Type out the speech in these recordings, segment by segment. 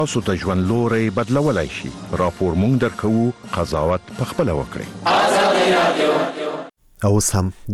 تاسو ته ژوند لوري بدلولای شي. راپور مونږ درکو، قضاوت پخپل وکړئ. او سم د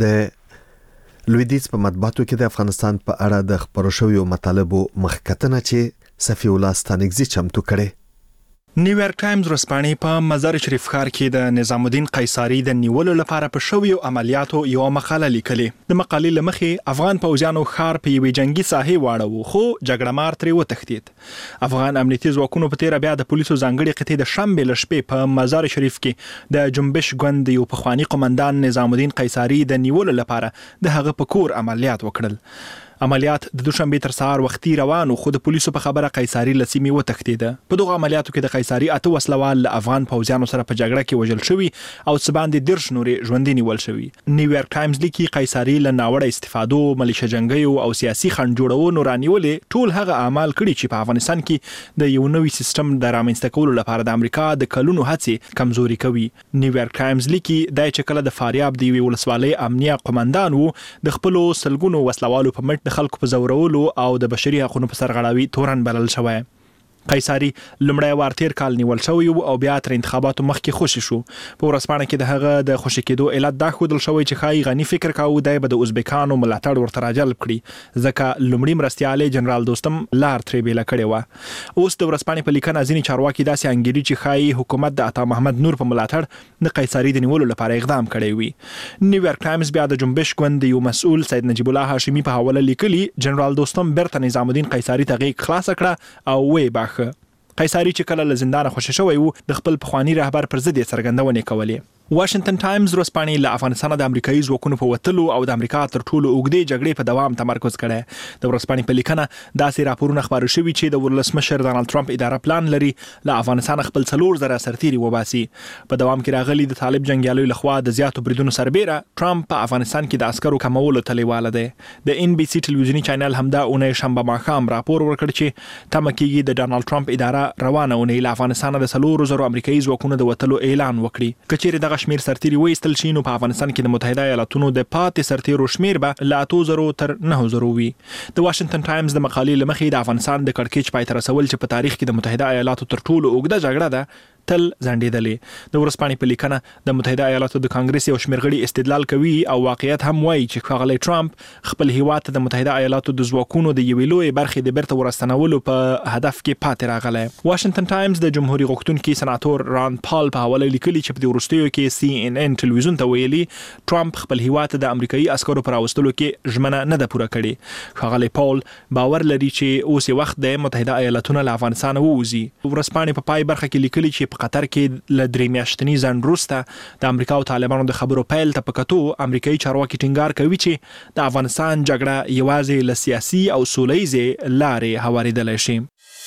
لویدیځ په مطبوعاتو کې د افغانستان په اړه د خبرو شویو مطالبو مخکتنه چې صفی الله ستانګزي چمتو کړي. نیویارک ټایمز ورسپانې په مزار شریف ښار کې د نظام الدین قیصاری د نیولو لپاره په شویو عملیاتو یو مقاله لیکلې. د مقالې لمخې افغان پوځیانو ښار په یوې جنگي ساحې واړو، خو جګړه مار ترې وتښتید. افغان امنیتي ځواکونو په تیر بیا د پولیسو ځانګړي قطعې د شنبې له شپې په مزار شریف کې د جنبش ګوند یو پخوانی قومندان نظام الدین قیصاری د نیولو لپاره د هغه په کور عملیات وکړل. عملیات د دوشنبه تر سهار وختي روانو، خو د پولیسو په خبره قیصاری لسیمه وتښتید. په دغه عملیاتو کې د قیصاری 8 وسلوال افغان پوځیانو سره په جګړه کې وژل شوی او سباندې 10 نورې ژوندۍ نیول شوی. نیویارک ټایمز لیکي قیصاری له ناوړه استفادو، ملیشه جنگیو او سیاسي خنډ جوړونو رانیولې ټول هغه اعمال کړي چې په افغانستان کې د یو نوي سیستم د رامنځته کولو لپاره د امریکا د کلونو هڅې کمزوري کوي. نیویارک ټایمز لیکي دا چې کله د فاریاب د یوې ولسوالۍ امنیه قومندان وو، د خپل سلګونو وسلوالو په مټ د خلکو په زورولو او د بشري حقوقو په سرغړاوي تورن بلل شوی. قیصاری لمړی وار تیر کال نیول شوی او بیا تر انتخاباتو مخکې خوشی شو. په ورځپاڼه کې د هغه د خوشی کېدو علت دا ښودل شوی چې خای غنی فکر کاوه دی به د ازبکانو ملاتړ ورته راجلب کړي، ځکه لمړی مرستیاله جنرال دوستم لار ترې بیل کړي و. اوس د ورځپاڼې په لیکنه ځینې چارواکي داسې انګیري چې خای حکومت د عطا محمد نور په ملاتړ د قیصاری د نیولو لپاره اقدام کړی وي. نیویارک ټایمز بیا د جنبش ګوند یو مسؤل سید نجیب الله هاشمی په حواله لیکلي جنرال دوستم برته نظام الدین قیصاری ته غیږ خلاص کړه او وی باخه. قیصاری چې کله له زندانه خوشی شوی وو، د خپل پخوانی رهبر پر ضد څرګندونې کولې. واشنگټن ټایمز ورسپانې له افغانستان د امریکایي ځواکونو په وتلو او د امریکا تر ټولو اوږدې جګړې په دوام تمرکز کړي. د ورسپانې په لیکنه داسې راپورونه خبرو شوي چې د ولسمشر ډانلډ ټرمپ اداره پلان لري له افغانستان خپل 4000 سرتیري وباسي. په دوام کې راغلي د طالب جنگیالیو لخوا د زیاتو بریدونو سربېره ټرمپ په افغانستان کې د عسکرو کمولو تلیواله دی. د ان بي سي ټلویزیونی چینل همدا اونۍ شنبه ماښام راپور ورکړ چې تمه کېږي د ډانلډ ټرمپ اداره روانه اونۍ له افغانستان د 4000 امریکایي ځواکونو د وتلو اعلان وکړي. کچېرې دغه شمیر سرتیري وایستل شي نو په افغانستان کې د متحده ایالاتونو د پاتې سرتیرو شمیر به له 8000 تر 9000 وي. د واشنگټن ټایمز د مقالې لمخې د افغانستان د کړکېچ پای ته رسول چې په تاریخ کې د متحده ایالاتو تر ټولو اوږده جګړه ده تل ځنډېدلې. د ورځپاڼې په لیکنه د متحده ایالاتو د کانګرس یو شمېر غړي استدلال کوي او واقعیت هم وایي چې ښاغلی ټرمپ خپل هیواد ته د متحده ایالاتو د ځواکونو د یوې لویې برخې د بیرته ورستنولو په هدف کې پاتې راغلی. واشنگټن ټایمز د جمهوریت غوښتونکي سناتور ران پال په حواله لیکلي چې په دې وروستیو کې CNN ټلویزیون ته ویلي ټرمپ خپل هیواد ته د امریکایي عسکرو پر راوستلو کې ژمنه نه ده پوره کړې. ښاغلی پال باور لري چې اوس وخت د متحده ایالاتونو له افغانستان ووځي. ورځپاڼې په پای برخه کې لیکلي چې په قطر کې له 3 میاشتني ځنډ وروسته د امریکا او طالبانو د خبرو پیل ته په کتو امریکایي چارواکي ټینګار کوي چې د افغانستان جګړه یوازې له سیاسي او سولهییزې لارې هوارېدلی شي.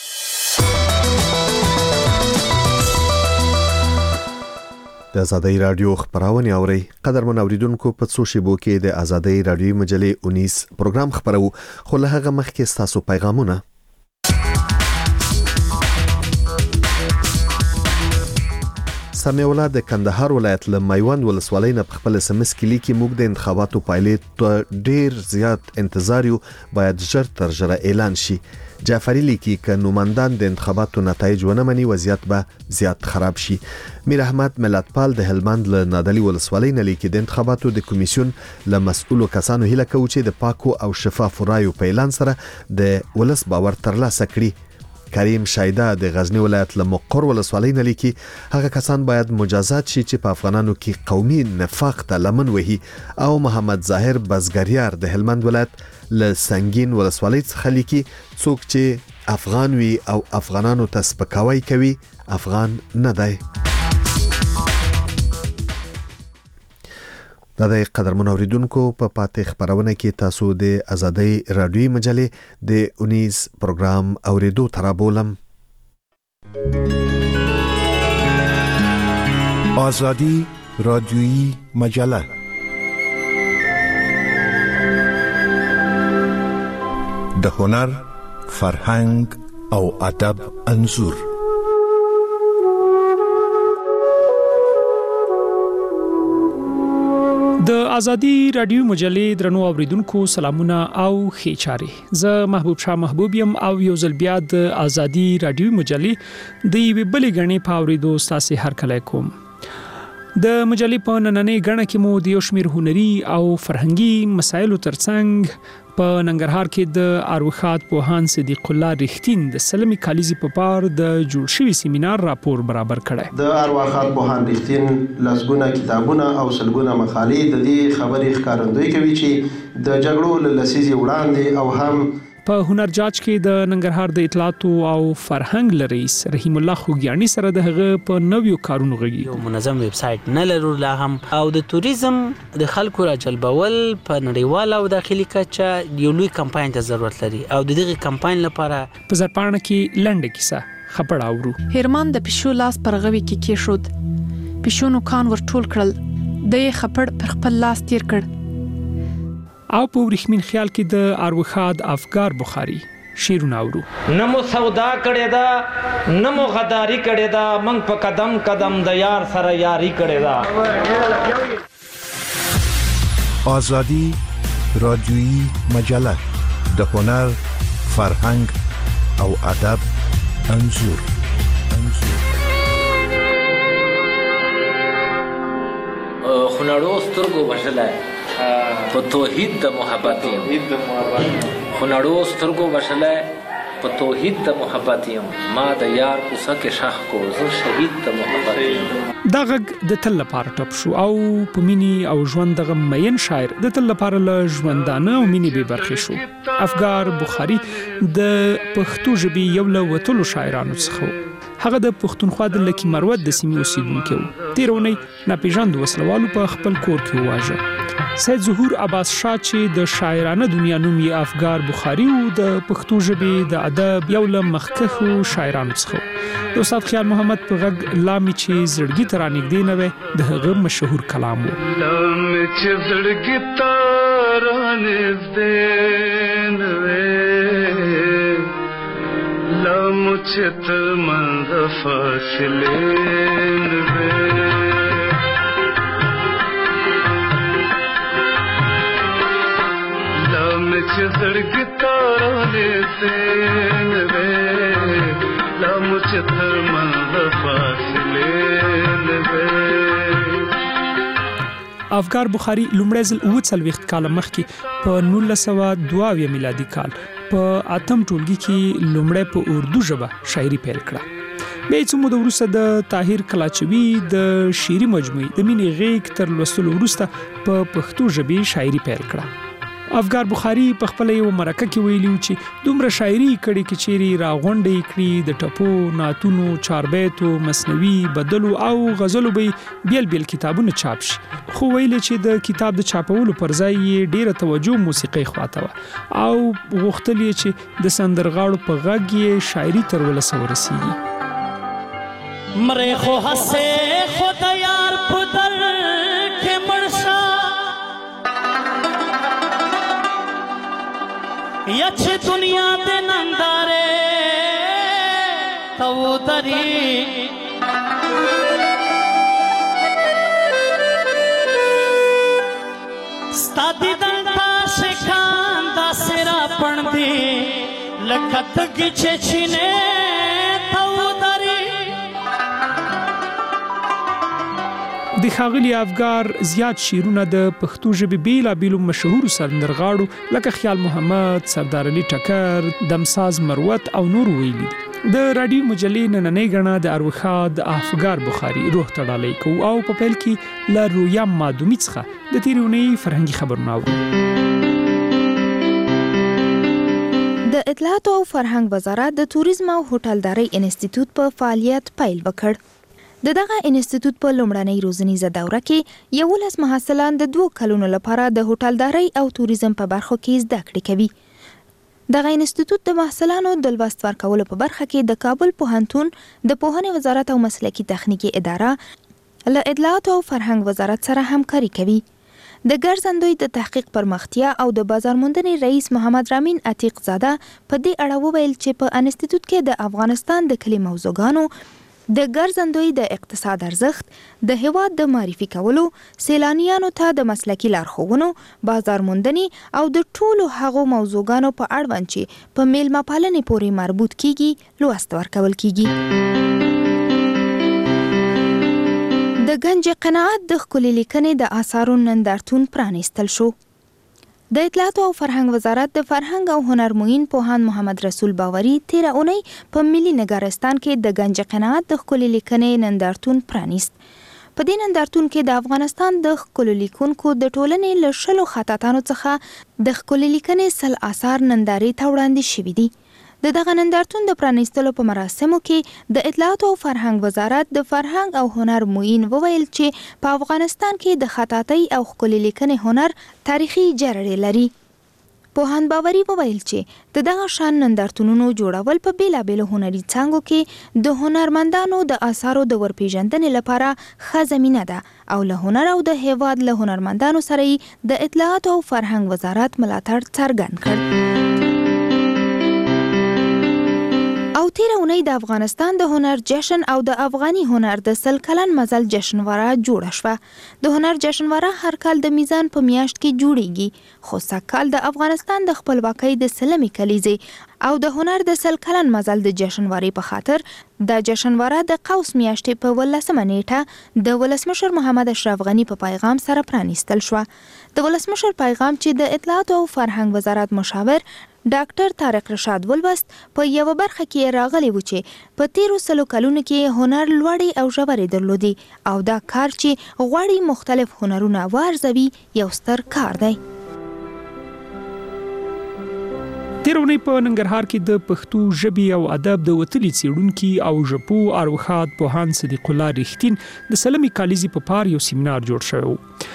د آزادۍ رادیو خبرونه اوري. قدرمن اوریدونکو په څو شیبو کې د آزادۍ رادیو مجلې 19 پروګرام خبرو، خو له هغه مخکې تاسو پیغامونه. سمیع الله د کندهار ولایت له میوند ولسوالۍ نه خپل SMS کې لیکي موږ د انتخاباتو پایلې ته ډیر زیات انتظار یو، باید ژر تر ژره اعلان شي. جعفری لیکي ک نوماندان د انتخاباتو نتایج ونه مني وضعیت به زیات خراب شي. میر احمد ملتپال د هلمند له نادلی ولسوالۍ نه لیکي د انتخاباتو د کمیسیون له مسؤلو کسانو هیله کوي چې د پاکو او شفافو رایو په اعلان سره د ولس باور ترلاسه کړي. کریم شایده د غزنی ولایت له مقر ولسوالۍ نه لیکي هغه کسان باید مجازات شي چې په افغانانو کې قومي نفاق ته لمن وهي. او محمد ظاهر بزګریار د هلمند ولایت له سنگین ولسوالۍ څخه لیکي څوک چې افغان وي او افغانانو ته سپکاوی کوي افغان نه دی. د قدرمن اوریدونکو په پاتې خبرونه کې تاسو د آزادۍ رادیوي مجلې د 19 پروګرام اوریدو ترابولم. آزادی رادیویی مجله د هنر، فرهنګ او ادب انځور. د ازادي رادیو مجلې درنو اوریدونکو سلامونه او ښه چارې. زه محبوب شاه محبوب يم او یو ځل بیا د ازادي رادیو مجلې د یوې بلې غړنې په اوریدو ستاسو هر کله کوم. د مجلې په نننۍ غړنه کې مو د یو شمېر هنري او فرهنګي مسایلو ترڅنګ په ننګرهار کې د اروخات پوهان صدیق الله رښتین د سلمي کالیزي په پار د جوړ شوی سیمینار راپور برابر کړی. د اروخات پوهان رښتین لسګونه کتابونه او سلګونه مقالې د دې خبرې ښکارندوی کوي چې د جګړو له لسیزې وړاندې او هم په هنر جاج کې د ننګرهار د اطلاعات او فرهنګ رئیس رحیم الله خوګیانی سره د هغه په نویو کارونو غږی. یو منظم ویب سټ نه لرو لا هم او د توریزم د خلکو راجلبول په نړیوال او داخلي کچه یو لوی کمپاین ته ضرورت لري او د دغه کمپاین لپاره په زرپاڼه کې لنډه کیسه خبر اورو. هرمان د پښو لاس پر غوي کې کېښود، پښو نو کان ور ټول کړل، د یې خپړ پر خپل لاس تیر کړ. او په ورخمین خیال کې د اروخاد افګار بخاری شیرونه اورو. نمو سودا کړی دا نمو غداری کړی دا منګ په قدم قدم د یار سره یاری کړی دا. آزادی رادیویی مجله د هنر فرهنګ او ادب انځور. خنړو سترګو وشلای په توحید د محبت یم، خنړو سترګو وشلای په توحید د محبت یم، ما د یار کوڅه کې شخ کو زه شهید د محبت یم. دا غږ د تل لپاره ټپ شو او په مینی او ژوند دغه مین شاعر د تل لپاره له ژوندانه او مینی به برخې شو. افګار بخاری د پښتو ژبې یو له وتلو شاعرانو څخه هغه د پښتونخوا د لکی مروت د سیمې اوسیدونکو و. تیرونی ناپېژاندو وسلوالو په خپل کور کې وواژه. سید ظهور عباس شاه چې د شاعرانه دنیا نوم یې افګار بخاری او د پښتو ژبې د ادب یو له مخکښو شاعرانو څخه د استاد خیال محمد په غږ لامي چې زړګي ته رانږدې نه وي د هغه مشهور کلام و. لامي چې زړګي ته رانږدې نه وي، لامو چې تر منځ فاصلې نه وي، چې زړګي ته رانږدې نه وي، لامو چې تر منځ فاصلې نه وي. افګار بخاری لومړی ځل 40 کال مخکې په 1902 میلادي کال په اتم ټولګي کې لومړی په اردو ژبه شاعري پیل کړه. بیا څو موده وروسته د طاهر کلاچوي د شعري مجموعې د مینې غېږ تر لوستلو وروسته په پښتو ژبې شاعري پیل کړه. افګار بخاری په خپل یو مرکه کې ویلي چې دومره شاعري کړي کې چیرې راغونډې کړي د ټپو، نعتونو، چاربیتو، مثنوي، بدلو او غزلو به بیل بیل کتابونه چاپ شي. خو ویل چې د کتاب د چاپولو پر ځای یې ډیره توجه موسیقي خواته و او غوښتل یې چې د سندرغاړو په غږ یې شاعري تر ولسه ورسیږي. مره خو حسه خو یار پدر کې مرشا یچ دنیا دے نندارے تو دری ستادی دنتا شکان دا سرا پن دی لکت گچے چھنے تو دری. د ښاغلي افګار زیات شعرونه د پښتو ژبې بیلابیلو مشهورو سندرغاړو لکه خیال محمد، سردار علي ټکر، دمساز مروت او نور ویلي دي. د رادیو مجلې نننۍ غړنه د اروخاد افګار بخاری روح تړالی کو او په پیل کې له رویا مادومي څخه د تیرونی فرهنګي خبرونه اورو. د اطلاعات او فرهنګ وزارت د توریزم او هوټلدارۍ انسټیټیوټ په فعالیت پیل وکړ. دغه انسټیټیوټ په لومړنۍ روزنیزه دوره کې 11 محصلان د 2 کلونو لپاره د هوټلدارۍ او توریزم په برخو کې زده کړې کوي. دغه انسټیټیوټ د محصلانو د لوست ورکولو په برخه کې د کابل پوهنتون د پوهنې وزارت او مسلکي تخنیکی اداره له اطلاعات او فرهنګ وزارت سره همکاري کوي. د ګرځندوی د تحقیق پرمختیا او د بازار موندنې رئیس محمد رامین عتیق زاده په دې اړه وویل چې په انسټیټیوټ کې د افغانستان د کلي موضوعګانو د ګرځندوی د اقتصاد ارزښت، د هیواد د معرفي کولو، سیلانیانو ته د مسلکي لارښوونو، بازار موندنې او د ټولو هغو موضوعګانو په اړوند چې په میلمه پالنې پورې مربوط کیږي لوست ورکول کیږي. د گنج قناعت د ښکلې لیکنې د آثارو نندارتون پرانیستل شو. د اطلاعاتو او فرهنګ وزارت د فرهنګ او هنر معین پوهاند محمد رسول باوري تیره اونۍ په ملي نګارستان کې د گنج قناعت د ښکلې لیکنې نندارتون پرانیست. په دې نندارتون کې د افغانستان د ښکلو لیکونکو د ټولنې له 10 خطاطانو څخه د ښکلې لیکنې 100 آثار نندارې ته وړاندې شوي دي. د دغه نندارتون د پرانیستلو په مراسمو کې د اطلاعاتو او فرهنګ وزارت د فرهنګ او هنر معین وویل چې په افغانستان کې د خطاطۍ او ښکلې لیکنې هنر تاریخي جرړې لري. پوهاند باوري وویل چې د دغه شان نندارتونونو جوړول په بیلابیلو هنري څانګو کې د هنرمندانو د آثارو د ورپېژندنې لپاره ښه زمینه ده او له هنر او د هیواد له هنرمندانو سره یې د اطلاعاتو او فرهنګ وزارت ملاتړ څرګند کړ. او تیره اونۍ د افغانستان د هنر جشن او د افغاني هنر د 100 کلن مزل جشنواره جوړه شوه. د هنر جشنواره هر کال د میزان په میاشت کې جوړیږي، خو سږکال د افغانستان د خپلواکۍ د 100مې کلیزې او د هنر د 100 کلن مزل د جشنوارې په خاطر د جشنواره د قوس میاشتې په 18مه نیټه د ولسمشر محمد اشرف غني په پیغام سره پرانیستل شوه. د ولسمشر پیغام چې د اطلاعاتو او فرهنګ وزارت مشاور ډاکټر طارق رشاد ولوست په یو برخه کې راغلی و چې په 13 کلونو کې هنر لوړې او ژورې درلودي او دا کار چې غواړي مختلف هنرونه وارزوي یو ستر کار دی. تیرونی په ننګرهار کې د پښتو ژبې او ادب د وتلي څېړونکي او ژبو اروښاد پوهاند صدیق الله رښتین د 100مې کالیزې په پار یو سیمینار جوړ شوی و.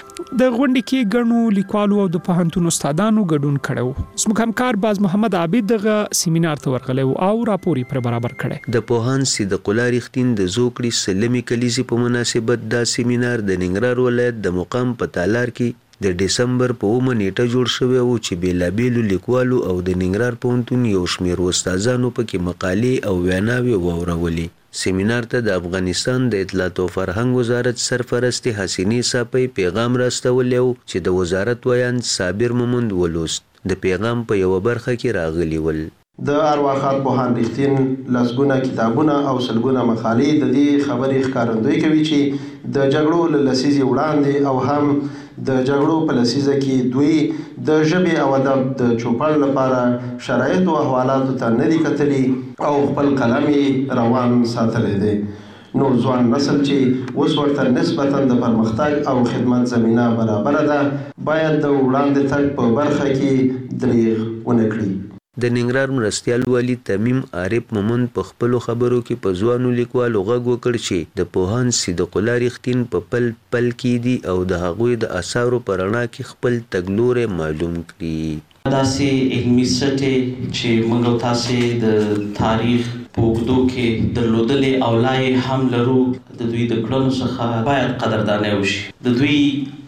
د غونډې کې ګڼو لیکوالو او د پوهنتون استادانو ګډون کړی و. زموږ همکار باز محمد عابد دغه سیمینار ته ورغلی و او راپور یې پر برابر کړی. د پوهاند صدیق الله رښتین د زوکړې 100مې کالیزې په مناسبت دا سیمینار د ننګرهار ولایت د مقام په تالار کې د ډسمبر په 9 نیټه جوړ شوی و چې بیلابیلو لیکوالو او د ننګرهار پوهنتون یو شمېر استادانو پکې مقالې او ویناوې واورولې. سیمینار ته د افغانستان د اطلاعات او فرهنګ وزارت سرپرست حسینې صافی پیغام راستولی و چې د وزارت ویاند صابر مومند ولوست. د پیغام په یو برخه کې راغلی ول: د ارواښاد پوهاند رښتین لسګونه کتابونه او سلګونه مقالې د دې خبرې ښکارندویي کوي چې د جګړو له لسیزې وړاندې او هم د جګړو په لسیزه کې دوی د ژبې او ادب د چوپړ لپاره شرایط او احوالاتو ته نه دي کتلي او خپل قلم یې روان ساتلی دی. نو ځوان نسل چې اوس ورته نسبتا د پرمختګ او خدمت زمینه برابره ده باید د وړاندې تګ په برخه کې دریغ ونه کړي. د ننګرهار مرستیال والي تمیم عارف مومند په خپلو خبرو کې په ځوانو لیکوالو غږ وکړ چې د پوهاند صدیق الله رښتین په پل پل کې دي او د هغوی د اثارو په رڼا کې خپل تګلوری معلوم کړي. داسې علمي سټې چې موږ او تاسې د تاریخ په اوږدو کې درلودلې او لا یې هم لرو، د دوی د کړنو څخه باید قدرداني وشي. د دوی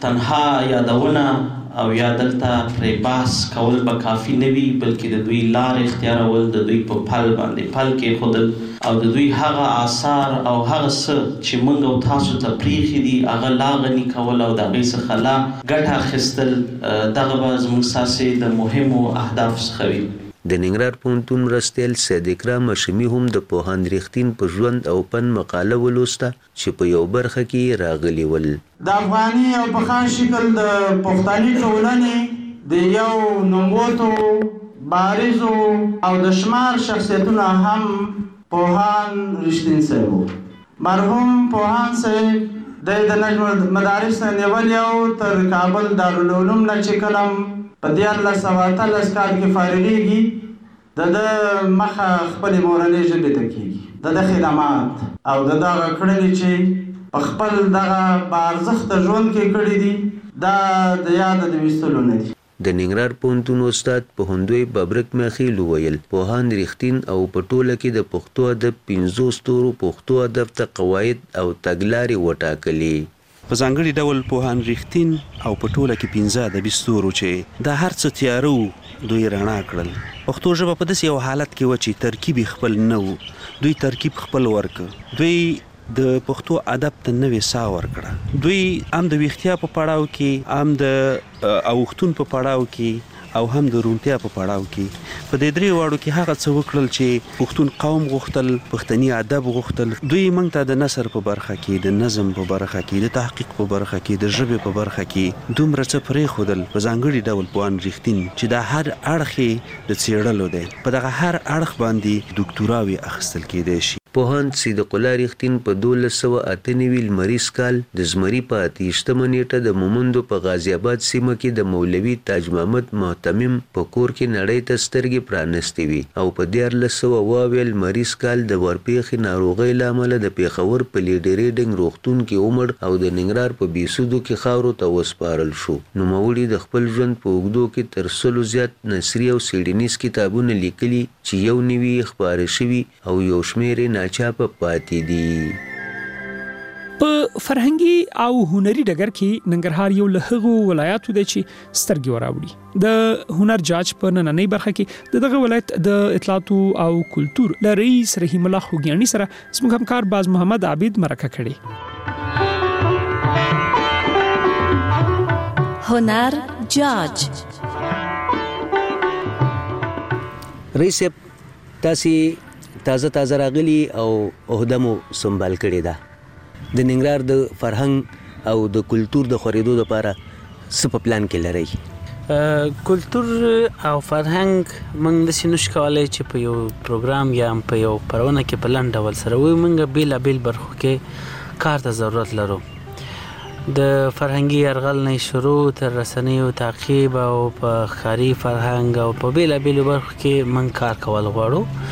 تنها یادونه او یا دلته پرې بحث کول به کافي نه وي، بلکې د دوی لارې اختیارول، د دوی په پل باندې پل کېښودل او د دوی هغه آثار او هغه څه چې موږ او تاسو ته پرېښي دي هغه لا غني کول او د هغې څخه لا ګټه اخیستل، دغه به زموږ ستاسې د مهمو اهدافو څخه وي. د ننګرهار پوهنتون مرستیال سید اکرام هاشمي هم د پوهاند رښتین په ژوند او فن مقاله ولوسته چې په یو برخه کې راغلی ول. د افغاني او په خاص شکل د پښتني ټولنې د یو نوموتو بارزو او د شمار شخصیتونه هم پوهاند رښتین صاحب و. مرحوم پوهاند صاحب د نجم مدارس نه نیولی او تر کابل دارالعلوم نه چې کلم په 1913 کال کې فارغېږي، د مخه خپلې مورنۍ ژبې ته کېږي. د خدمات او د دغه کړنې چې په خپل دغه باارزښته ژوند کې کړي دي دا د یاده د ویستلو نه دي. د ننګرهار پوهنتون استاد پوهندوی ببرک میخیل وویل پوهاند رښتین او په ټوله کې د پښتو ادب 15 ستورو پښتو ادب ته قواعد او تګلارې وټاکلې. په ځانګړي ډول پوهاند رښتین او په ټوله کې 15 ادبي ستورو چې دا هر څه تیاره و دوی رڼا کړل. پښتو ژبه په داسې یو حالت کې وه چې ترکیب خپل نه و، دوی ترکیب خپل ورک، دوی د پښتو ادب ته نوې ساه ورکړه، دوی هم د ویښتیا په پړاو کې، هم د اوښتون په پړاو کې او هم د روڼتیا په پړاو کې په دې درې واړو کې هغه څه وکړل چې پښتون قوم غوښتل، پښتني ادب غوښتل. دوی موږ ته د نثر په برخه کې، د نظم په برخه کې، د تحقیق په برخه کې، د ژبې په برخه کې دومره څه پرېښودل په ځانګړي ډول پوهان رښتین چې دا هر اړخ د څېړلو دی، په دغه هر اړخ باندې دوکتوراوې اخیستل کېدای شي. پوهاند صدیق الله رښتین په 1298 لمریز کال د زمري په 28مه نیټه د مومندو په غازی آباد سیمه کې د مولوي تاج محمد محتمم په کور کې نړۍ ته سترګې پرانستې وي او په 1400 لمریز کال د ورپېښې ناروغۍ له امله د پیښور په لیډریډنګ روغتون کې عمر او د ننګرهار په بیسودو کې خاورو ته وسپارل شو. نوموړي د خپل ژوند په اوږدو کې تر 100 زیات نثري او څېړنیز کتابونه لیکلي چې یو نوي خپاره شوي او یو شمېر ناچاپه پاتې دي. په فرهنګي او هنري ډګر کې ننګرهار یو له هغو ولایاتو دی چې سترګې وراوړي. د هنر جاج په نننۍ برخه کې دغه ولایت د اطلاعاتو او کلتور له رئیس رحیم الله خوګیاني سره زموږ همکار باز محمد عابد مرکه کړې. هنر جاج رئیس صاحب تازه راغلی او عہده مو سنبال کړې ده. د ننګرهار د فرهنګ او د کلتور د خورېدو لپاره څه په پلان کې لرئ؟ کلتور او فرهنګ موږ داسې نشو کولی چې په یو پروګرام یا په یو پرونه کې په لنډ ډول سره وایو. موږ بېلابېل برخو کې کار ته ضرورت لرو. د فرهنګي یرغل نه شروع تر رسنیو تعقیب او په ښکاري فرهنګ او په بېلابېلو برخو کې موږ کار کول غواړو.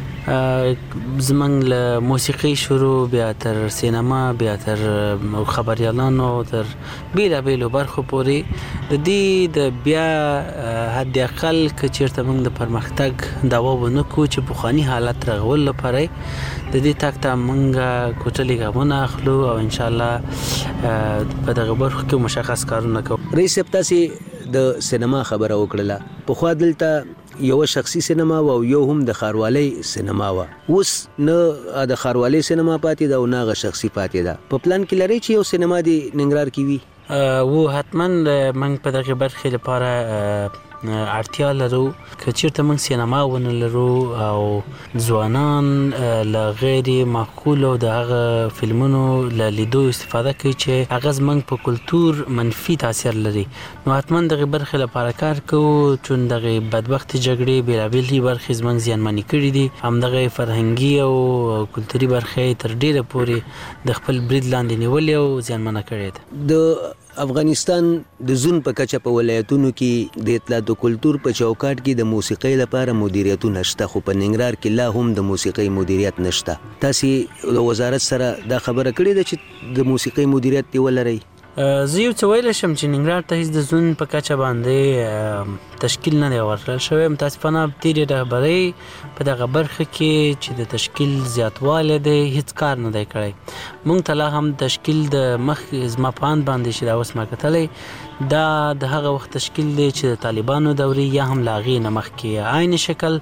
زمنګ له موسیقي شروع بیا تر سینما بیا تر خبريالانو تر بیلابېلو برخو پورې د دې د بیا حد اقل که چیرته موږ د پرمختګ دعوا ونه کړو چې پخواني حالت رغول لپاره د دې تک ته موږ کوټلي ګامونه اخلو او ان شاء الله په دغه برخو کې مشخص کارونه کوو. رئیس صاحب تاسې د سینما خبره وکړله، پخوا دلته یو شخصي سینما او یو هم د خاروالۍ سینما و، اوس نه د خاروالۍ سینما پاتې ده او نه غ شخصي پاتې ده. په پلان کې لري چې یو سینما دی ننګرهار کې وي؟ و حتما موږ په دغه برخې لپاره اړتیا لرو. که چیرته موږ سینما ونه لرو او ځوانان له غیر معقولو د هغه فلمونو له لیدو استفاده کوي چې هغه زموږ په کلتور منفي تاثیر لري، نو حتما دغه برخې لپاره کار کوو. چون دغه بدبختي جګړې بېلابېلې برخې زموږ زیانمنې کړي دي، همدغه فرهنګي او کلتوري برخې تر ډېره پورې د خپل برید لاندې نیولې او زیانمنه کړې ده. د افغانستان د زون په کچه په ولایتونو کې د اطلاعات او کلتور په چوکاټ کې د موسیقۍ لپاره مدیریتونه شته، خو په ننګرهار کې لا هم د موسیقۍ مدیریت نشته. تاسې د وزارت سره دا خبره کړې ده چې د موسیقۍ مدیریت دی ولرئ؟ زه یو څه ویلی شم چې ننګرهار ته هېڅ د زون په کچه باندې تشکیل نه دی ورکړل شوی. متاسفانه تېرې رهبرۍ په دغه برخه کې چې د تشکیل زیاتوالی دی هېڅ کار نه دی کړی. موږ ته لا هم تشکیل د مخ زما په اند باندې چې دا اوس ما کتلی دا د هغه وخت تشکیل دی چې د طالبانو دورې یا هم له هغې نه مخکې عین شکل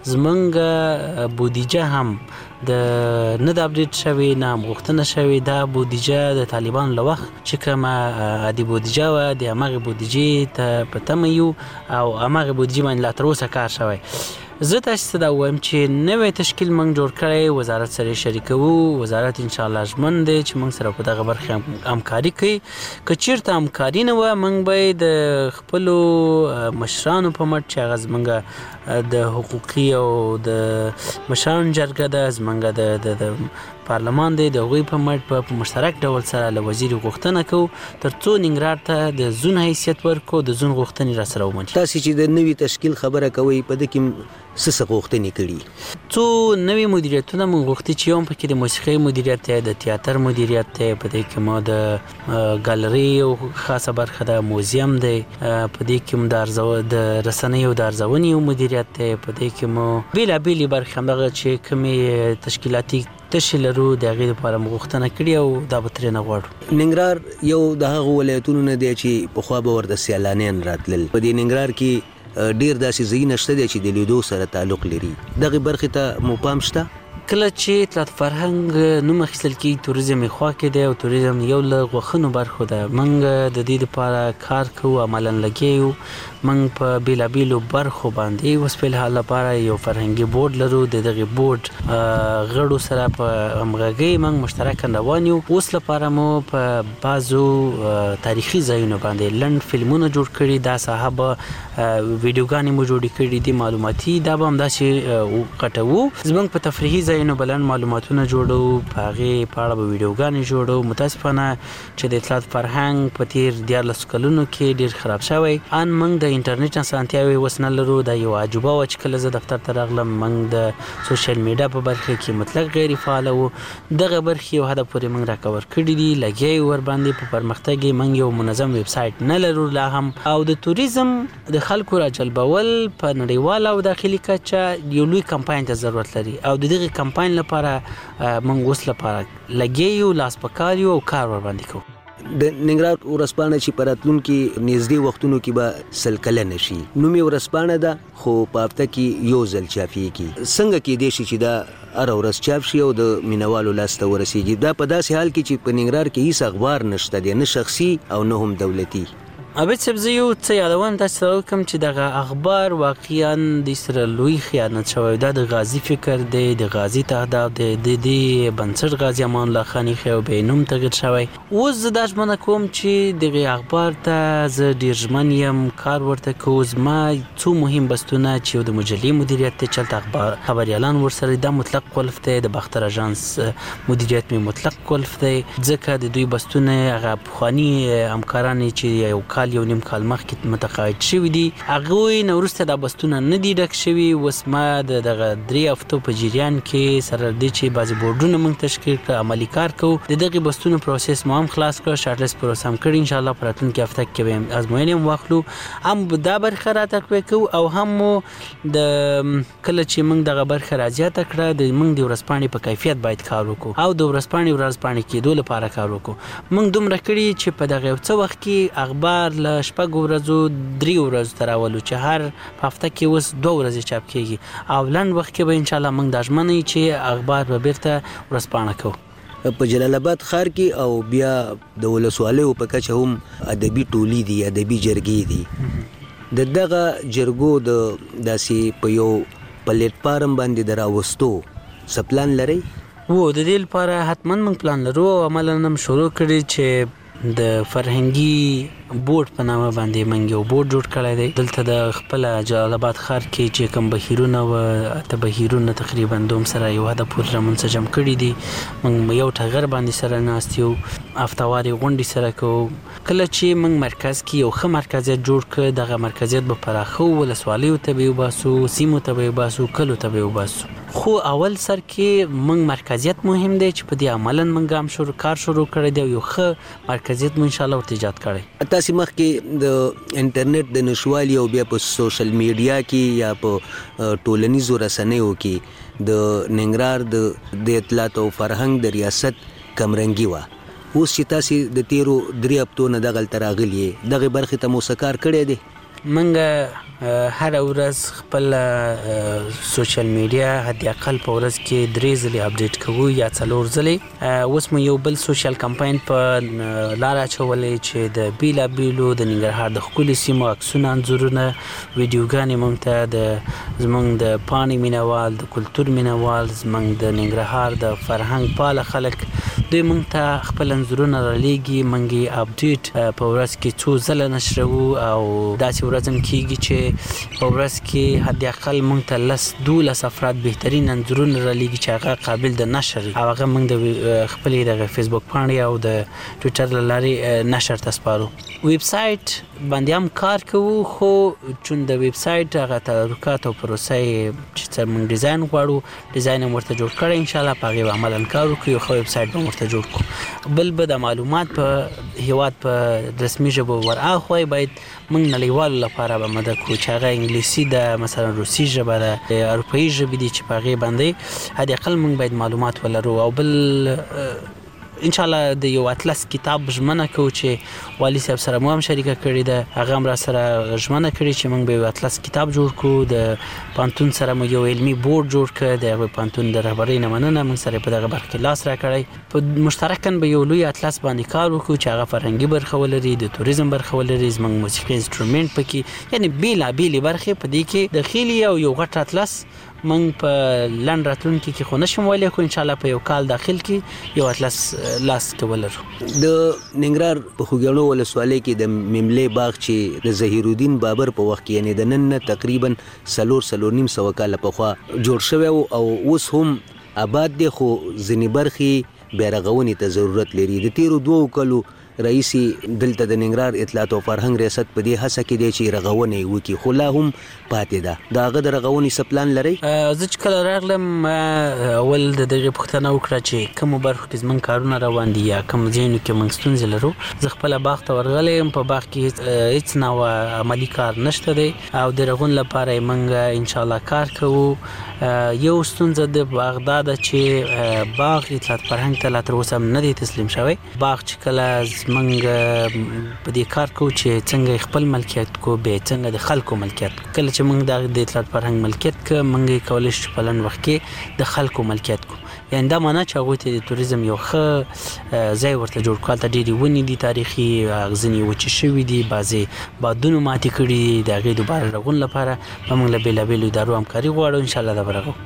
زموږ بودیجه هم نه د اپډیټ شوې نه هم غوښتنه شوې. دا بودیجه د طالبانو له وخت چې کومه عادي بودیجه وه د همغې بودیجې ته په تمه یو او همغې بودیجې باندې لا تر اوسه کار شوی. زه تاسې ته دا ووایم چې نوی تشکیل موږ جوړ کړی، وزارت سره یې شریکوو. وزارت انشاءالله ژمن دی چې موږ سره په دغه برخې همکاري کوي. که چیرته همکاري نه وه موږ به یې د خپلو مشرانو په مټ چې هغه زموږ د حقوقي او د مشرانو جرګه ده، زموږ د پارلمان دی، د هغوی په مټ په مشترک ډول سره له وزیر غوښتنه کوو تر څو ننګرهار ته د زون حیثیت ورکړو، د زون غوښتنې را سره ومني. تاسې چې د نوي تشکیل خبره کوئ په ده کې څه غوښتنې کړي؟ څو نوي مدیریتونه موږ غوښتي چې یو هم پکې د موسیقۍ مدیریت دی، د تیاتر مدیریت دی، په دې کې مو د ګالري یو خاصه برخه ده، موزیم دی، په دې کې مو د رسنیو د ارزونې یو مدیریت دی، په دې کې مو بېلابېلې برخې همدغه چې کومې تشکیلاتي تشې لرو د هغې لپاره مو غوښتنه کړې او دا به ترې نه غواړو. ننګرهار یو د هغو ولایتونو نه دی چې پخوا به ورته سیلانیان راتلل. په دې ننګرهار کې ډېر داسې ځایونه شته دی چې د لیدو سره تعلق لري. دغې برخې ته مو پام شته؟ کله چې اطلاعات فرهنګ نوم اخیستل کېږي توریزم یې خوا کې دی او توریزم یو له غوښنو برخو ده. موږ د دې لپاره کار کوو، عملاً لګیا یو. موږ په بېلابېلو برخو باندې اوس په الحال لپاره یو فرهنګي بورډ لرو. د دغې بورډ غړو سره په همغږۍ موږ مشترکاً روان یو. اوس لپاره مو په بعضو تاریخي ځایونو باندې لنډ فلمونه جوړ کړي. دا صاحب ویډیوګانې مو جوړې کړي دي معلوماتي. دا به همداسې غټوو. زموږ په تفریحي ځایونو به لنډ معلوماتونه جوړو، په هغې په اړه به ویډیوګانې جوړو. متاسفانه چې د اطلاعات فرهنګ په تېر 14 کلونو کې ډېر خراب شوی. ان موږ د انټرنیټ اسانتیاوې اوس نه لرو. دا یو عجوبه وه چې کله زه دفتر ته راغلم. موږ د سوشل میډیا په برخه کې مطلق غیر فعاله وو. دغه برخې یو حده پورې موږ راکور کړي دي، لګیا یو ورباندې په پرمختګ یې. موږ یو منظم ویب سایټ نه لرو لا هم. او د توریزم د خلکو راجلبول په نړیواله او داخلي کچه یو لوی کمپاین ته ضرورت لري او د دغې کمپاین لپاره موږ اوس لپاره لګیا یو، لاس په کار یو او کار ورباندې کوو. د ننګرهار ورځپاڼه چې په راتلونکي نږدې وختونو کې به 100 کلنه شي. نوم یې ورځپاڼه ده خو په هفته کې یو ځل چاپېږي. څنګه کېدای شي چې دا هره ورځ چاپ شي او د مینوالو لاس ته ورسیږي؟ دا په داسې حال کې چې په ننګرهار کې هیڅ اخبار نشته دی، نه شخصي او نه هم دولتي. عبید صاحب زه یو څه یادوم تاسو ته وکړم چې دغه اخبار واقعا د سره لوی خیانت شوی. دا د غازی فکر دی، د غازی تهداب دی، د دې بنسټ غازی امان الله خان خو به نوم تغیر شوی. اوس زه دا ژمنه کوم چې دغه اخبار ته زه ډیر ژمن یم، کار ورته کوم. ما څو مهم بستونه چې د مجلې مدیریت ته چلته اخبار خبريالان ورسره دا مطلق قلف دی. د باختر اژانس مدیریت می مطلق قلف دی، ځکه د دوی بستونه هغه پخوانی همکاران چې یو یو نیم کال مخکې متقاعد شوي دي، هغوی نه وروسته دا بستونه نه دي ډک شوي. اوس ما دغه 3 هفتو په جریان کې سره دې چې بعضې بورډونه موږ تشکیل کړه، عملي کار کوو. د دغې بستونو پروسس مو هم خلاص کړه، شارټ لیست پروسه هم کړي. انشاءالله په راتلونکي هفته کې به ازموینې هم واخلو. هم دا برخه را تقویه کوو او هم مو د کله چې موږ دغه برخه را زیاته کړه د موږ د ورځپاڼې په کیفیت باید کار وکړو او د ورځپاڼې کېدو لپاره کار وکړو. موږ دومره کړي چې په دغه یو څه وخت کې اخبار له 6 ورځو 3 ورځو ته راولو چې هر په هفته کې اوس 2 ورځې چاپ کېږي او لنډ وخت کې به انشاءالله موږ دا ژمنه یو چې اخبار به بیرته ورځپاڼه کوو. په جلال آباد ښار کې او بیا د ولسوالیو په کچه هم ادبي ټولي دي، ادبي جرګې دي. د دغه جرګو د داسې په یو پلیټ فارم باندې د راوستو څه پلان لرئ؟ و د دې لپاره حتما موږ پلان لرو. عملاً هم شروع کړي چې د فرهنګي بورډ په نامه باندې موږ یو بورډ جوړ کړی دی. دلته د خپل جلال آباد ښار کې چې کوم بهیرونه و ته بهیرونه تقریبا دوم سره یو حد پورې منسجم کړي دي. موږ یو ټغر باندې سره ناست یو، هفتواري غونډې سره کوو. کله چې موږ مرکز کې یو ښه مرکزیت جوړ کړ، دغه مرکزیت به پراخو، ولسوالیو ته به وباسو، سیمو ته به وباسو، کلو ته به وباسو. خو اول سر کې موږ مرکزیت مهم دی چې په دې عملاً موږ هم کار شروع کړی دی، یو ښه مرکزیت مو انشاءالله ورته ایجاد کړی. تاسې مخکې د انټرنیټ د نشوالي او بیا په سوشل میډیا کې یا په ټولنیزو رسنیو کې د ننګرهار د اطلاعات او فرهنګ د ریاست کمرنګي وه. اوس چې تاسې د تیرو 3 هفتو نه دغلته راغلي یې، دغې برخې ته مو څه کار کړی دی؟ منګه هر ورځ خپل سوشل میډیا حد اقل په ورځ کې 3 ځلې اپډیټ کوو یا 4 ځلې. اوس مو یو بل سوشل کمپاین په لار اچولې چې د بیلابیلو د ننګرهار د ښکلي سیمو عکسونه، انځورونه، ویډیوګانې موږ ته د زموږ د پاڼې مینوال، د کلتور مینوال، زموږ د ننګرهار د فرهنګ پاله خلک دوی موږ ته خپل انځورونه رالیږي. موږ یې اپډیټ په ورځ کې 2 ځله نشروو او داسې ورځ هم کېږي چې په ورځ کې حد اقل موږ ته 10-12 افراد بهترین انځورونه رالیږي چې هغه قابل د نشر او هغه موږ د خپلې دغه فیسبوک پاڼې او د ټویټر له لارې نشر ته سپارو. ویب سایټ باندې هم کار کوو، خو چون د ویب سایټ هغه تدارکات او پروسه چې موږ ډیزاین غواړو، ډیزاین هم ورته جوړ کړی. انشاءالله په هغې به عملاً کار وکړو، یو ښه ویب سایټ به ورته جوړ کړو. بل به د معلومات په هیواد په رسمي ژبو ورآخوا باید موږ نړیوالو لپاره به مدد کوو چې هغه انګلیسي ده، مثلا روسي ژبه ده، اروپایي ژبې دي چې په هغې باندې حد اقل موږ باید معلومات ولرو. او بل ان شاء الله د یو اطلس کتاب ژمنه کوو چې والي صاحب سره مو هم شریکه کړې ده، هغه هم را سره ژمنه کړې چې موږ به یو اطلس کتاب جوړ کړو. د پانتون سره مو یو علمي بورډ جوړ کړ، د پانتون د رهبرۍ نه مننه موږ سره په دغه برخه کې لاس را کړی. په مشترکاً به یو لوی اطلس باندې کار وکړو چې هغه فرهنګي برخه ولري، د توریزم برخه ولري، زموږ موسیقي انسټرومنټ پکې، یعنی بیلابېلې برخې په دې کې داخلي او یو غټ اطلس من په لند راتلونکي کې خو نشم ویلی، خو ان شاء الله په یو کال داخل کې یو اطلس لاس کې ولرو. د ننګرهار په خوږیاڼو ولسوالۍ کې د میملې باغ چې د ظهیر الدین بابر په وخت کې یعنی د نن نه تقریبا 4.5 کاله پخوا جوړ شوی او اوس هم آباد دی، خو ځینې برخې بیا رغونې ته ضرورت لري. د تیرو 2 کالو رئیس دلته د ننګرهار اطلاعات او فرهنګ ریاست په دې هڅه کې دی چې رغونه یې وکړي، خو لا هم پاتې ده. د هغه د رغونې څه پلان لرئ؟ زه چې کله راغلم اول د دغې پوښتنه وکړه چې کومو برخو کې زموږ کارونه روان دي یا کوم ځایونو کې موږ ستونزې لرو. زه خپله باغ ته ورغلی یم، په باغ کې هیڅ نوع عملي کار نشته دی او د رغون لپاره یې موږ انشاءالله کار کوو. یو ستونزه د باغ دا ده چې باغ اطلاعات فرهنګ ته لا تر اوسه هم نه دی تسلیم شوی. باغ چې کله موږ په دې کار کوو چې څنګه خپل ملکیت کو به څنګه د خلکو ملکیت کو. کله چې موږ د اطلاعات فرهنګ ملکیت کو موږ کولی شو په لنډ وخت کې د خلکو ملکیت کو، یعنی دا معنی چې هغوی ته د توریزم یو ښه ځای ورته جوړ کړو. هلته ډېرې ونې دي تاریخي، ځینې وچې شوي دي، بعضې بادونو ماتې کړي دي. د هغې دوباره رغون لپاره به موږ له بېلابېلو ادارو همکاري غواړو، انشاءالله دا به رغو.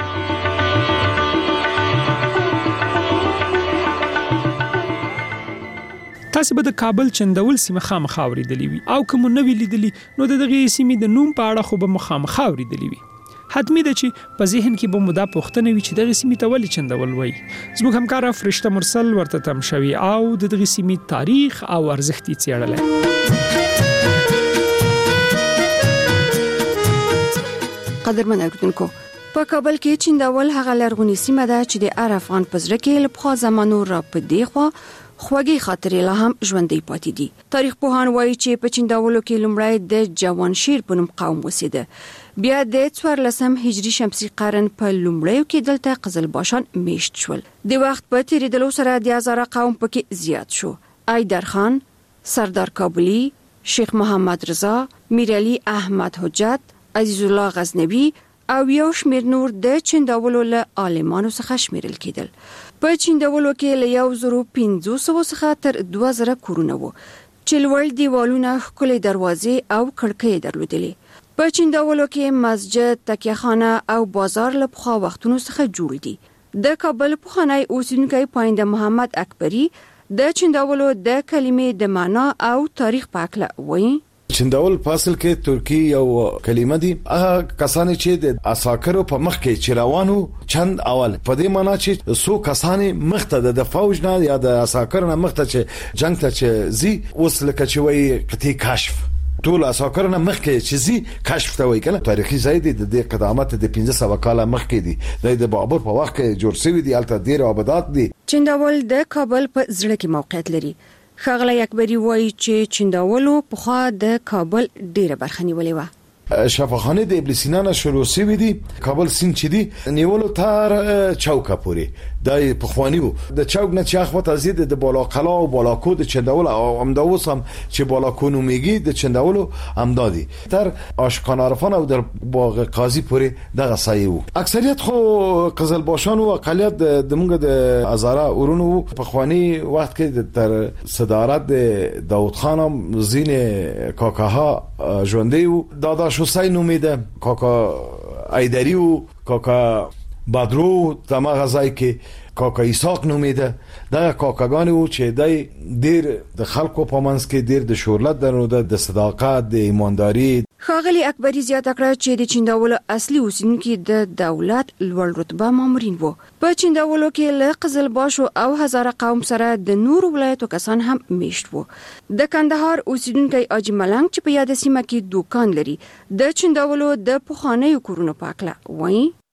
تاسو به د کابل چندول سیمه خامخا اوریدلې وي او کوم نو ویلیدلی نو دغه سیمې د نوم په اړه خو به مخامخا اوریدلې وي. حتمی ده چې په ذهن کې به مدا پوښتنه وي چې دغه سیمې ته ولې چندول وایي. زموږ همکار فرشته مرسل ورته تم شوی او د دغه سیمې تاریخ او ارزښت یې څېړلی. قدرمن اوریدونکو، په کابل کې چندول هغه لرغونی سیمه ده چې د هر افغان په زړه کې له پخوا زمانو را په دی خوا خوږی خاطرې لا هم ژوندۍ پاتې دي. تاریخ پوهان وایي چې په چندولو کې لومړی د جوانشیر په نوم قوم اوسېده، بیا د 14 هجری شمسي قرن په لومړیو کې دلته قزلباشان میشت شول. د وخت په تیریدلو سره د هزاره قوم پکې زیات شو. ایدر خان، سردار کابلی، شیخ محمد رضا، میر علي احمد حجت، عزیز الله غزنوي او یو شمیر نور د چندولو له عالمانو څخه شمیرل کېدل. په چندولو کې له 1500 څخه تر 2000 کورونه وو چې لوړ دیوالونه، ښکلې دروازې او کړکۍ درلودلې. په چندولو کې مسجد، تکیهخانه او بازار له پخوا وختونو څخه جوړ دي. د کابل پخوانی اوسیدونکی پاینده محمد اکبری د چندولو د کلمې د معنا او تاریخ په اړه وایي. چندول فاصل کې ترکی یو کلمه دي، هغه کسان چې د اساکرو په مخ کې چروانو چند اول په دې معنی چې سو کسان مخته د فوج نه یا د اساکر نه مخته چې جنگ ته چې زی اوس لکه چې وایي قطعي کشف ټول اساکر نه مخ کې چې زی کشف ته وایي. کله تاریخي ځای دی د قدامت د 1500 کاله مخ کې دی، د بابر په وخت کې جوړ شوی دی. البته ډیر آبادات دي. چندول د کابل په زړه کې موقعیت لري. ښاغلی اکبری وایي چې چندولو پخوا د کابل ډیره برخه نیولې وه. شفاخانه د ابن سینا نه شروع شوی دی. کابل سیند چې دی نیولو تر چوکه پورې د پخوانی وو. د چوک نه چې اخوته زید د بالا قلا او بالا کو د چندول او امداوس هم چې بالا کو نومیږي د چندولو امدادي تر آشکان عرفان او در باغ قاضی پورې دغه ځای وو. اکثریت خو قزلباشان او اقلیت د موږ د هزاره ورونو پخوانی وخت کې تر صدارت د داوود خان هم زین کاکاها ژوندۍ وو. دادا حسین امیده، کاکا ایدری و کاکا بدرو تمام غزای کې کاکا ایساق نومیده. دا کاکاګان وو چې دای ډیر د خلکو په منځ کې ډیر د شهرت درلوده، د صداقت، د ایمانداري. ښاغلی اکبری زیاته کړه چې د چندولو اصلي اوسیدونکي د دولت لوړ رتبه مامورین وو. په چندولو کې له قزلباشو او هزاره قوم سره د نورو ولایتو کسان هم میشت وو. د کندهار اوسیدونکی اجي ملنګ چې په یاد سیمه کې دوکان لري د چندولو د پخوانیو کورونو په اړه وایي.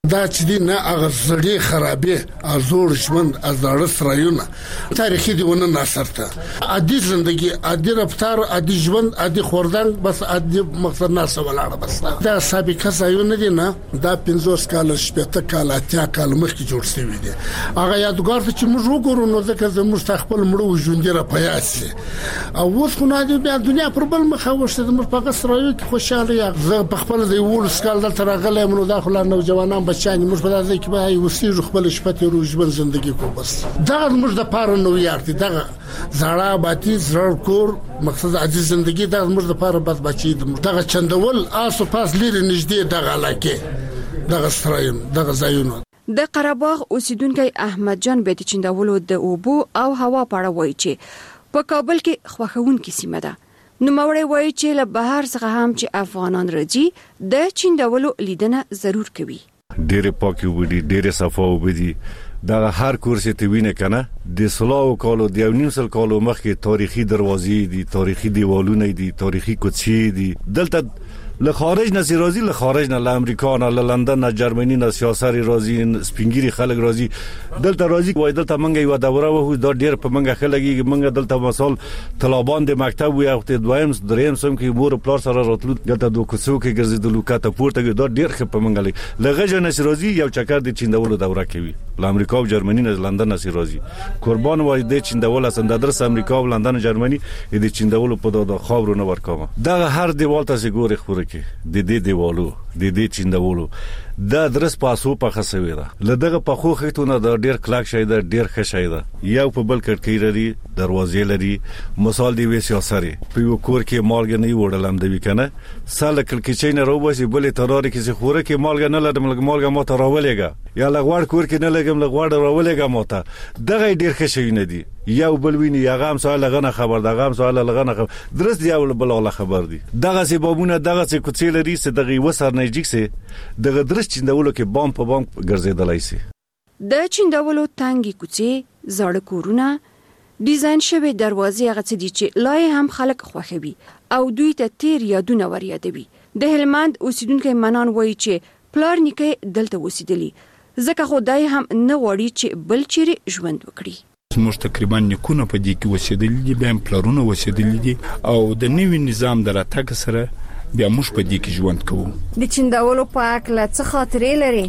دا چې دی نه هغه زړې خرابې ازور ژوند ازړه سرایونه تاریخي دیونه ناصرته عادي ژوندۍ عادي رفتار عادي ژوند عادي خوردن بس عادي مقصد نه سوالاړه بس دا سابقه ځایونه دي نه دا 50 کال شپته کال اتیا کال مخکې جوړ شوی دي هغه یادګار چې موږ وګورو نو ځکه زموږ تخپل مړو ژوند را پیاسي او اوس خو نه دی بیا دنیا پر بل مخه وشته موږ په قصرایو کې خوشاله یا زه په خپل دی ول سکال دلته راغلی منو داخله نوجوانان بچان موږ په داسې کې به وسیږو خپل شپته روزبن ژوندۍ کو بس دا موږ د پاره نو یارتي دا زړه باتی زړه کور مقصد عزیز ژوندۍ دا موږ د پاره بس بچی دا چندول آسو پاس لري نږدې دغه علاقه دغه سرایم دغه ځایونه د قره‌باغ اوسیدونکو احمد جان بیت چندولو د اوبو او هوا په اړه وایي چې په کابل کې خوښونکې سیمه ده نو موري وایي چې له بهر څخه هم چې افغانان راځي د چندولو لیدنه ضرور کوي ډېر پاکي وبدي ډېر صفا وبدي دا هر کورس ته وینه کنه د سلاو کالو د 19 کالو مخکې تاریخي دروازې دي تاریخي دیوالونه دي تاریخي کوڅې دي دلته له خارج نه راځي له خارج نه له امریکا نه له لندن نه جرمني نه سیاسي راځي سپینګيري خلک راځي دلته راځي وای دلته منګه یو دوره وو دا ډېر په منګه خلګي منګه دلته مثال طلبان د مکتب وي او دویم دریم سم کې مور پلار سره راتلو دلته د کوڅو کې ګرځیدلو کاته پورته دا ډېر خپ په منګه لغه نه راځي یو چکر د چیندولو دوره کوي له امریکا او جرمني نه لندن نه راځي قربان وای د چیندول اسنده درس امریکا او لندن جرمني د چیندولو په دا خاورو نه ورکوم دا هر دیوال ته ګوري خوري د دې دیوالو د دې چیندولو دا درس پاسو په خسوي ده لدغه په خو خېتونه د ډیر کلاک شي ده ډیر ښه شي ده یو په بل کړکۍ لري دروازې لري مثال دی وې سیاسري په یو کور کې مالګ نه وړلم د وکنه ساله کړکۍ نه روبسي بلې تراره کې خوره کې مالګ نه لرم مالګ مو ته راولېګا یا لغوړ کور کې نه لګم لغوړ راولېګا مو ته دغه ډیر ښه شي نه دي یو بل ویني یا غام سوال غنه خبر دغه سوال لغنه خبر درس دی او بل خبر دی دغه سببونه دغه کوڅې لري چې دغه وسر نږدې سي دغه درس چیندولو کې بام په بام ګرځیدلای سي د چیندولو تانګي کوڅې زړه کورونه ډیزاین شوی دروازې هغه څه دي چې لای هم خلک خوښوي او دوی ته تیر یادونه ور یادوي د هلمند اوسیدونکو منان وایي چې پلار نیکه دلته اوسیدلی ځکه خدای هم نه وړي چې بل چیرې ژوند وکړي موږ تقریبا نکونه په دې کې اوسیدلی دي بیا پلارونه اوسیدلی دي او د نوي نظام دراتګ سره بیا موږ په دې کې ژوند کوو د چندولو پاک لا څه خاطرې لري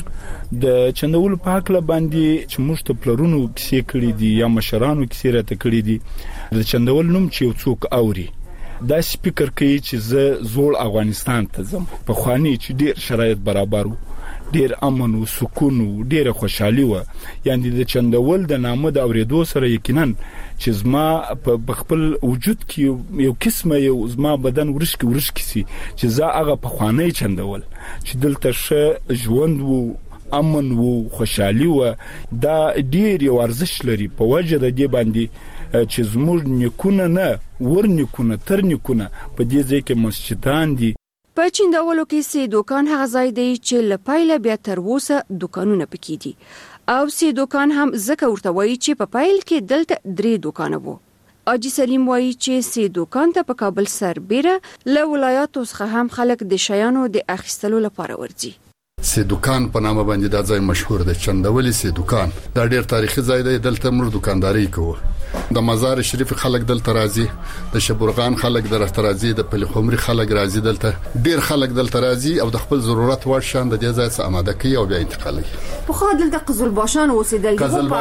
د چندولو پاک لا باندې چې موږ ته پلارونو کیسې کړې دي یا مشرانو کیسې راته کړې دي د چندول نوم چې یو څوک اوري دا سپیکر کوي چې زه زوړ افغانستان ته ځم په خواني چې ډیر شرایط برابر وو ډیر امن او سکون او ډیر خوشحالي و یعنی د چندول د نامه د اوریدو سره یقینا چې زما په خپل وجود کې یو قسمه یو زما بدن ورشکي سي چې زه هغه په خواني چندول چې دلته ښه ژوند وو امن وو خوشحالي و دا ډیر یو ارزښت لري په وجه د دې باندې چې زموږ نیکونه نه ورنیکونه ترنیکونه په دې ځای کې مسجدان دي په چیندولو کې سي دوکان هغه ځای دی چې لپایله بیا تر اوسه دوکانونه پکې دي او سي دوکان هم زکه ورته وایي چې په پایل کې دلته 3 دوکانه وو اجي سلیم وایي چې سي دوکان ته په کابل سربېره له ولایاتو څخه هم خلک د شیانو د اخیستلو لپاره ورځي سي دوکان په نامه باندې دا ځای مشهور دی چندولي سي دوکان دا ډیر تاریخي ځای دی دلته موږ دکانداري کوو د مزار شریف خلک دلته راځي د شبرغان خلک دلته راځي د پلخمري خلک راځي دلته ډیر خلک دلته راځي او د خپل ضرورت وړ شان د دې ځای څخه آماده کوي او بیا انتقالوي په خو دلته قزلباشان اوسېدل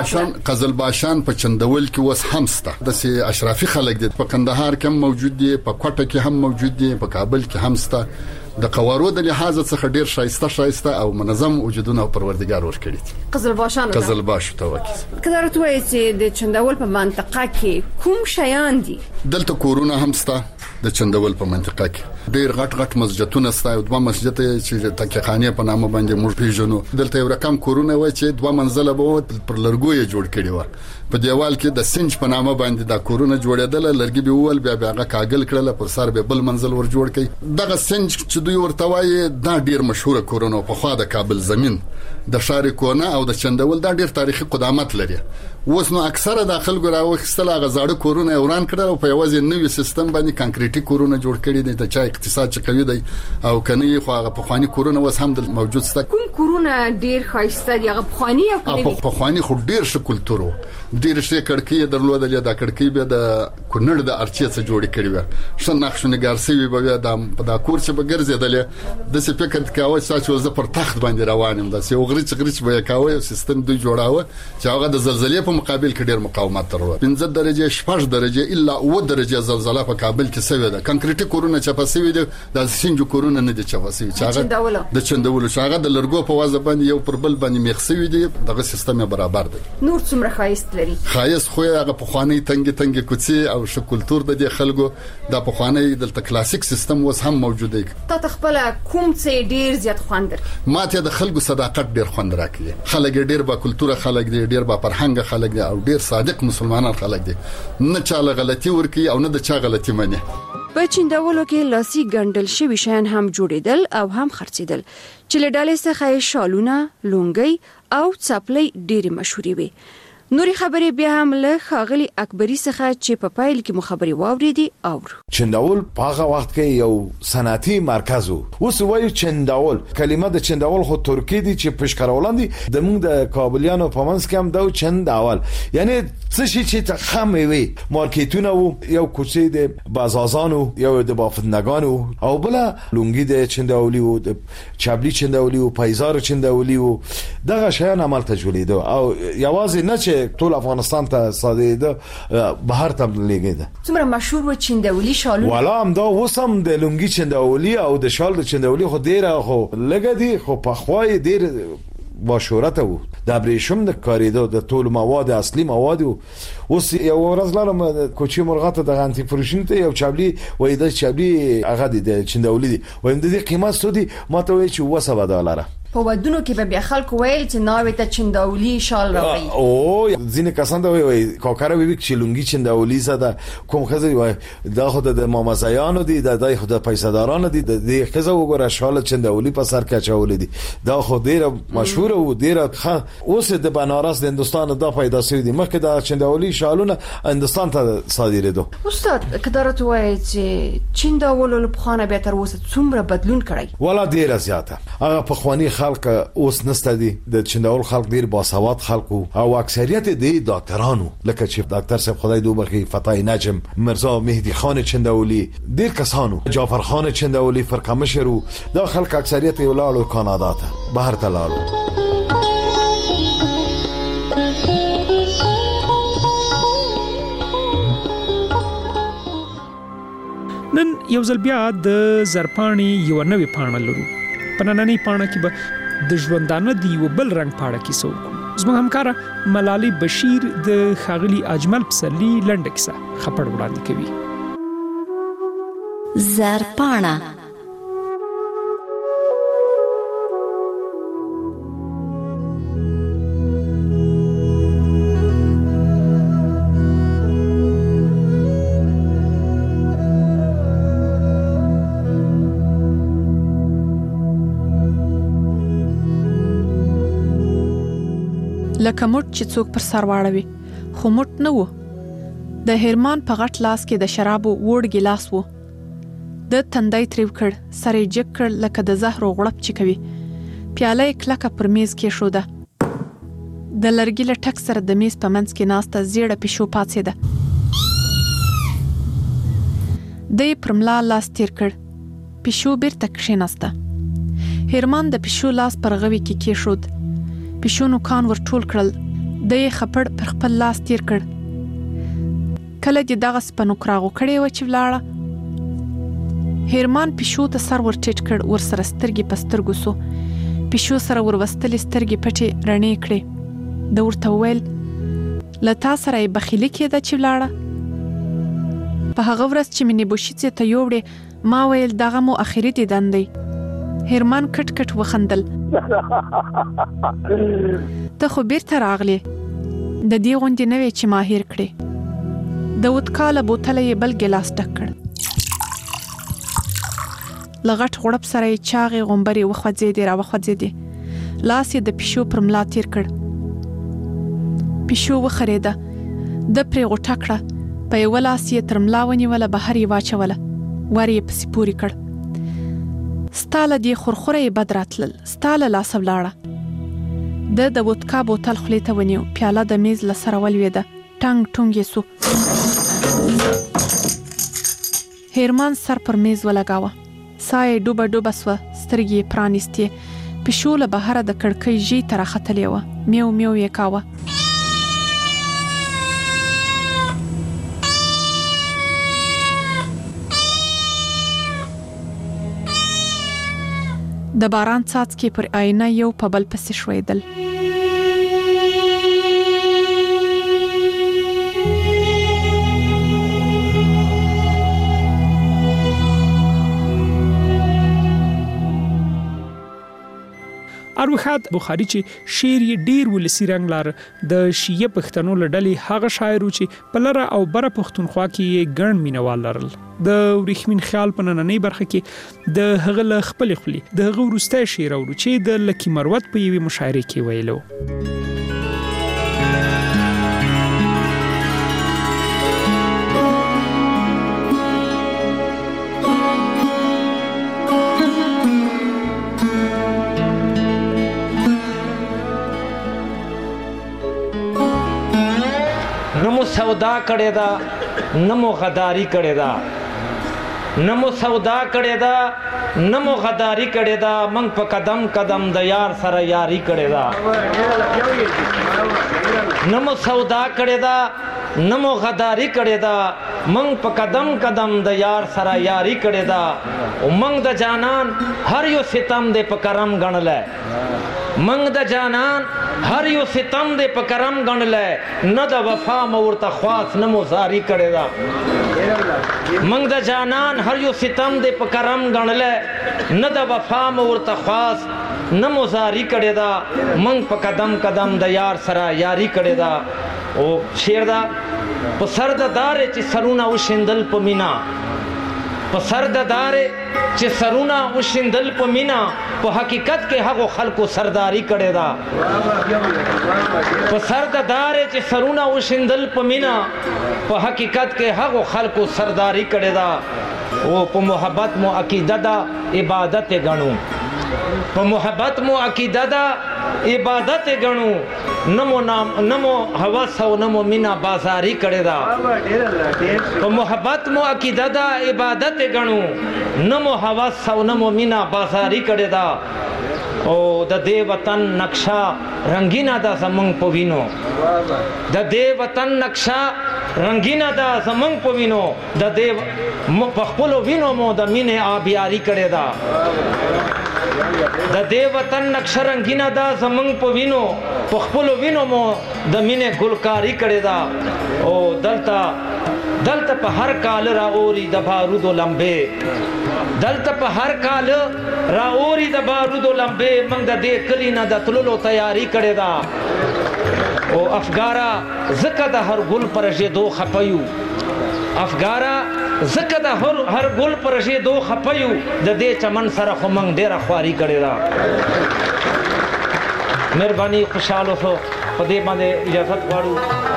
قزلباشان په چندول کې وس همسته د سي اشرافي خلک دي په کندهار کې موجود دي په کوټه کې هم موجود دي په کابل کې همسته د قوارو د لحاظ څخه ډیر شایسته او منظم وجودونه پروردګار ورکړي قزلباش ته وکړي کله راځي چې د چندول په منطقه کې کوم شیان دي دلته کورونه همسته د چندول په منطقه کې ډیر غټ مسجدونه ستا او 2 مسجد چې تکخانه په نامه باندې موږ پیژنو دلته یو رقم کورونه و چې 2 منزله به پر لرګوي جوړ کړي و په دیوال کې د سنج په نامه باندې دا کورونه جوړېدل لرګي به ول بیا هغه کاغل کړل پر سر به بل منزل ور جوړ کړي دغه سنج چې دوی ورته وایي دا ډیر مشهور کورونه په خوا د کابل زمين د شارې کونه او د چندول دا ډیر تاریخي قدامت لري اوس نو اکثره د خلکو راوخستل هغه زاړه کورونه وران کړل او په یوازې نوې سیستم باندې کانکریټي کورونه جوړ کړي دي چې اقتصاد چې قوي دی او کني خو هغه پخوانی کورونه وس هم موجود سته. کوم کورونه ډیر خاصه دي هغه پخوانی او کلي؟ پخوانی خو ډیر ښه کلتور وو، ډیر ښه کړکۍ درلودلې، د کړکۍ به د کونړ د ارچې څخه جوړې کړې و، ښه نقش نګار سوي به د کور چې به ګرځېدلې د څه فکر کاوه چې زه پر تخت باندې روان یم، د څه غریچ به کاوه سیستم دوی جوړاوه چې هغه د زلزلې په مقابل کې ډیر مقاومت درلود. 15 درجه 6 درجه الا 9 درجه زلزلہ په کابل کې سوي ده. کنکریټي کورونه چپه سوي دي، د سنجو کورونه نه دي چپه سوي، چې هغه د چندولو شاغه د لرګو په وازه باندې یو پر بل باندې میخ سوي دي، دغه سیستم برابر دی. نور څومره خایست لري؟ خایست خو هغه په خواني تنګ کوڅې او ش کلتور د خلکو د په خواني د کلاسیک سیستم وس هم موجود دی. تا تخپل کوم څه ډیر زیات خوند ماته د خلکو صداقت ډیر خوند راکړي، خلک ډیر با کلتور خلک دي، ډیر با فرهنګ خلک دي او ډیر صادق مسلمانان خلک دي، نه چاله غلطي ورکی او نه د چا غلطي مني. په چیندولو کې لاسي ګندل شوی شیان هم جوړیدل او هم خرڅیدل چې له ډالې څخه شالونه، لونګي او څپلۍ ډېری مشهوري وي. نوري خبرې بیا هم له خاغلی اکبری څخه چې په پایل کې مخابري واوریدي او چنداول په هغه وخت کې یو صنعتي مرکز وو. اوس وایو چنداول، کلمه د چنداول خو ترکی دي چې پښکارولان دي، د موږ د کابلیانو په منځ کې هم دا چنداول یعنی څه شي چې خامې وي. مارکیټونه وو، یو کوڅې د بازازانو، یو د بافندگانو او بل لونګي د چنداولي وو، د چابلی چنداولي وو، پایزار چنداولي وو. دغه شیان عمل ته جوړېدو او یوازې نه چې ټول افغانستان ته صادریده، بهر ته لګیده. څومره مشهور و چنداولي شالونه؟ والا هم دا وسم د لونګي چنداولي او د شال د چنداولي خو ډیره خو لګدي، خو په خوای ډیر با شهرت وو. د ابریشم د کاریدو د ټول مواد اصلي مواد وو. اوس یو ورځ لارم کوچی مرغاته د غانتی فروشین ته یو چابلی وای د چابلی هغه د چنداولي دی، وایم د دې قیمت سودی ماته وای چې $7. په ودونو کې به بیا خلکو ویل چې ناوې ته چنداولي شال راوړي. او ځینې کسان دا وایي کاکره وی چې لونګي چنداولي زده کوم خزه وای دا خو د مامازایانو دي، د دای خو د پیسادارانو دي، د دې خزه وګوره شال چنداولي په سر کې چاولې دي، دا خو ډیره مشهور او ډیره اوس د بنارس د هندستان دا پیدا شوی دي، مخکې د چنداولي شالونه هندستان ته صادریدو. استاد کدارت وایي چې چنداولو په خانه به تر اوسه څومره بدلون کړی؟ ولا ډیره زیاته. هغه په خواني خلک اوس نسته دي، د چنداول خلک ډیر باسواد خلکو او اکثریت د ډاکټرانو لکه چې ډاکټر صاحب خدای دوه برخي فتای نجم، مرزا مهدی خان چنداولی، ډیر کسانو، جعفر خان چنداولی فرقمشرو، دا خلک اکثریت ولالو کانادا ته بهر ته لاړو. نن یو ځل بیا د زرپانی یو نوې پاڼه لرو. په نننۍ پاڼه کې به د ژوندانه دی یو بل رنګ پاڼه کې سو زموږ همکاره ملالۍ بشیر د خاغلی اجمل پسرلی لنډه کیسه خبر وړاندې کوي. زرپاڼه لکه موټ چې څوک پر سر واړوي، خو موټ نه وو. د هرمان په غټ لاس کې د شرابو وړ ګلاس وو. د تندای تریو کړ، سر یې جګ کړ لکه د زهرو غړپ چې کوي. پیاله یې کلکه پر میز کېښوده. د لرګي له ټک سره د میز په منځ کې ناسته زیړه پیشو پاڅېده. د یې پر ملا لاس تیر کړ. پیشو بیرته کښېناسته. هرمان د پیشو لاس پر غوي کې کېښود. پیشو نوکان ور ټول کړل. د یې خپړ پر خپل لاس تیر کړ. کله چې دغه سپنو کراغو کړی و چې ولاړه، هرمان پیشو ته سر ور ټیټ کړ، ور سره سترګې په سترګو سو. پیشو سره ور وستلې سترګې پټې رڼې کړې. د ورته ویل له تا سره یې بخیلي کېده چې ولاړه. په هغه ورځ چې مې نبوشیڅې ته یوړې ما ویل دغه مو اخري دیدن دی. هرمان کټ کټ وخندل. ته خو بیرته راغلی، د دې غوندې نه وې چې ما هیر کړې. د وتکاله بوتله یې بل ګلاس ډک کړ. له غټ غوړپ سره یې چاغې غومبرې وخوځېدې راوخوځېدې. لاس یې د پیشو پر ملا تیر کړ. پیشو وخرېده. د پرې غوټه کړه. په یوه لاس یې تر ملا ونیوله، بهر یې واچوله. ور یې پسې پورې کړ. ستاله دی خورخوره بد راتلل ستاله لاس ولاړه د وودکا بوتل خولې ته ونیو پیاله د میز له سره ولوېده ټنګ ټونګ یې سو هیرمان سر پر میز ولګاوه ساه ډوبه ډوبه سوه سترګې یې پرانیستې پیشو له بهره د کړکۍ ژۍ ته راختلې وه میو میو یې کاوه د باران څاڅکي پر آینه یو په بل پسې ښویېدل اروحات بخاری چې شعر یې ډیر ولسی رنگ لار د شیعه پښتنو لړلې هغه شاعر چې په لره او بره پښتونخوا کې یې ګڼ مینوال لرل د ورېښمین خیال په نننۍ برخه کې د هغه ل خپل خپل د هغه ورسته شعر او چې د لکی مروت په یوې مشاعره کې ویلو نمو سودا کړی دا نمو غداری کړی دا نمو سودا کړی دا نمو غداری کړی دا منګ په قدم قدم د یار سره یاری کړی دا نمو سودا کړی دا نمو غداری کړی دا منګ په قدم قدم د یار سره یاری کړی دا او منګ د جانان هر یو ستم دې په کرم غنلای منګ د جانان هر یو ستم دې په کرم غنلای نه د وفا مورته خواص نه مزاری کړی دا منګ د جانان هر یو ستم دې په کرم غنلای نه د وفا مورته خواص نه مزاری کړی دا منګ په قدم قدم د یار سره یاری کړی دا او شعر دا په سر د دارې چې سرونه وشیندل په مینا په سر د دارې چې سرونه وشیندل په مینا په حقیقت کې هغه خلکو سرداری کړي دا په سر د دارې چې سرونه وشیندل په مینا په حقیقت کې هغه خلکو سرداری کړي دا او په محبت مو عقیده دا عبادت غنو په محبت مو عقیده دا عبادت غنو نمو نام نمو هوس او نمو مینا بازاری کړي دا په محبت مو عقیده دا عبادت غنو نمو هوس او نمو مینا بازاری کړي دا او د دې وطن نقشا رنگینا دا زمنګ پوینو د دې وطن نقشا رنگینا دا زمنګ پوینو د دې په خپل وینو مو د مینه آبیاری کړي دا د دې وطن نقشه رنگینا دا زمنګ په وینو په خپل وینو مو د مینه ګلکاری کړي دا او دلته په هر کال را اوري د بارودو لمبه دلته په هر کال را اوري د بارودو لمبه موږ د دې کلی نه د تللو تیاری کړي دا او افګارا زکه د هر ګل پر ژدو خپيو افګارا زکه د هر ګل پر ژدو خپيو د دې چمن سره خو موږ ډېر خواري کړي دا مهرباني خوشاله شو په دې باندې اجازه غواړو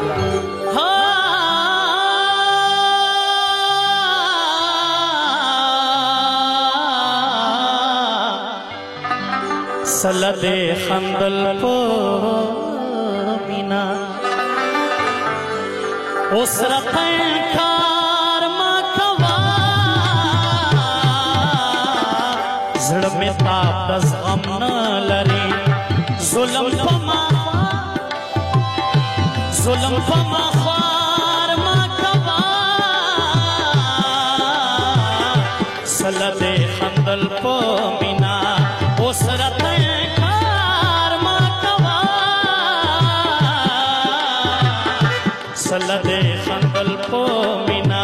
سلده خندل پو مینا اوس رقم کار ما کوا زړه می تاب دز غم نه لري ظلم پما خوار ما کوا سلده خندل پو مینا اوس رقم سلده خندل پو مینا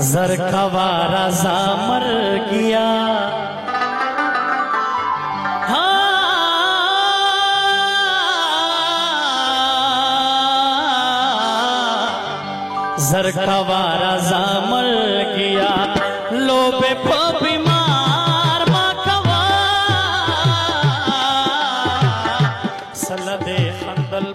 जर खवारा जामर गया जर खवारा जामर गया लोबे पबी